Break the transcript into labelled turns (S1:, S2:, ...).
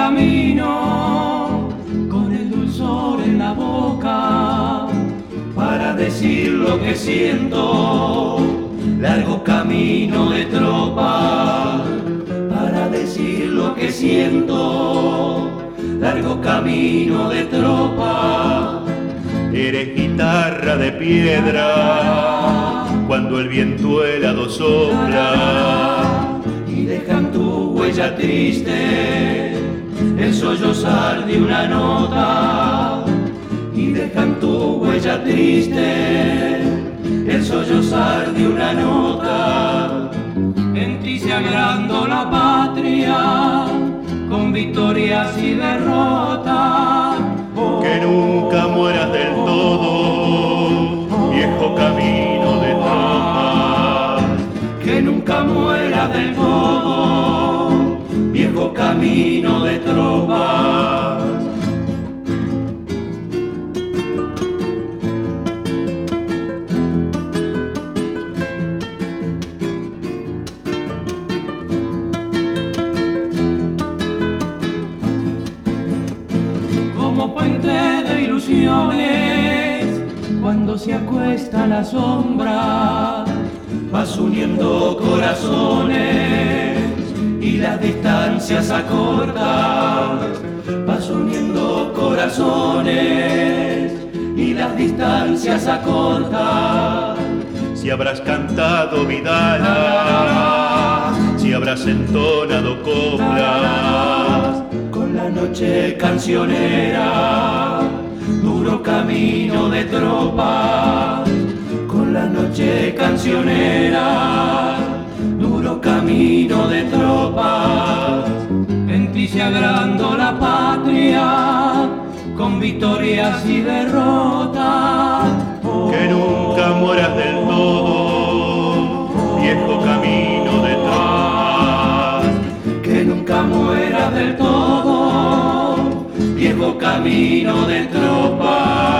S1: camino con el dulzor en la boca para decir lo que siento. Largo camino de tropa para decir lo que siento. Largo camino de tropa.
S2: Eres guitarra de piedra cuando el viento helado sopla
S1: y dejan tu huella triste el sollozar de una nota, y dejan tu huella triste el sollozar de una nota. En ti se agrandó la patria con victorias y derrotas.
S2: Que nunca mueras del todo, viejo camino de tropas.
S1: Que nunca mueras del todo, viejo camino de tropas. Como puente de ilusiones, cuando se acuesta la sombra, vas uniendo corazones y las distancias acortas. Vas uniendo corazones y las distancias acortas.
S2: Si habrás cantado vidalas, si habrás entonado coplas,
S1: con la noche cancionera, duro camino de tropas. Con la noche cancionera, duro camino de tropas. En ti se agrandó la patria con victorias y derrotas.
S2: Que nunca mueras del todo, viejo camino de tropas.
S1: Que nunca mueras del todo, viejo camino de tropas.